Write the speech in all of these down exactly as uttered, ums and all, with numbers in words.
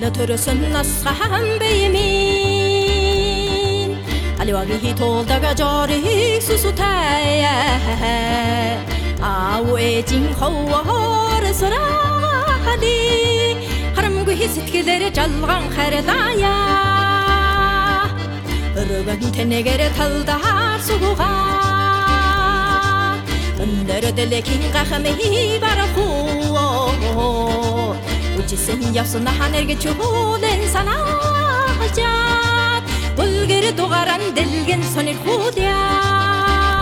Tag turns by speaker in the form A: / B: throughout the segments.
A: 들었은 나산 베이민 알려하기 돌다가 저리 수수타야 아웨징 허워서라하디 하람구 히스트기들의 잘랑 하르다야 어르간 테네게를 탈다 수고가 은데르들레 긴가함이 바라고 우치센 야소나 하늘게 주호된 사나자 불게르 도가란 들겐 손을 고대야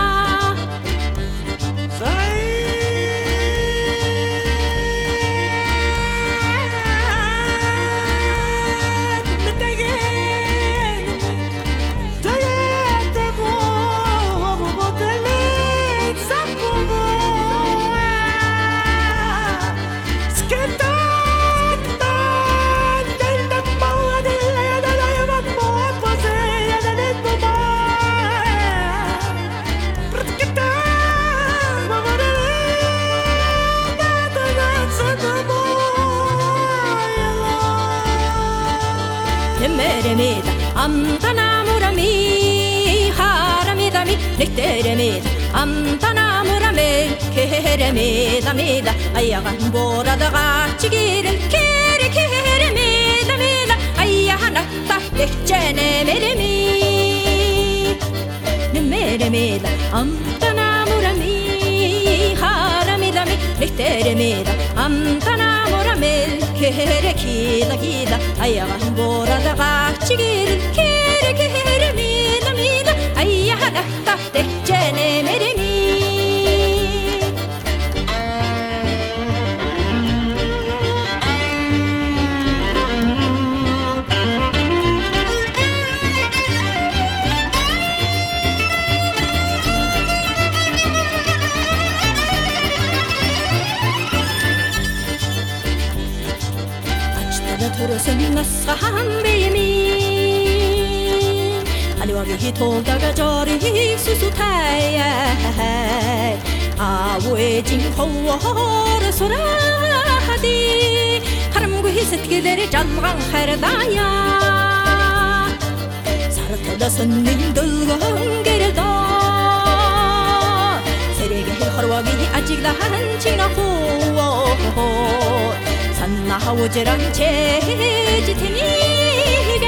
A: 메레메다 암타나무라미 하라미다미 넥테레메다 암타나무라메 케레메다메다 아야간 보라다가 치기를 케레케레메다메다 아야하나따 넥제네메레미 메레메다 암타나무라미 하라미다미 넥테레메다 암타나무라메 케레키다 기다 아야간 보라다가 치기를 케레케레 미다 미다 아야하다 딱대제네 메레미 들었은 나산 베이민 알려하기 돌다가 저리 수수타야 아웨징 허워서라하디 하람구 히스트기들의 잘랑 하르다야 사르타다 선민들 관계를다 세례게 하루하기 아직 다한 지나고 산나하오제랑 제지테니게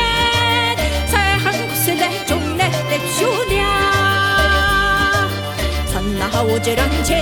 A: 사한구세대 종내 떼슈랴 산나하오제랑 제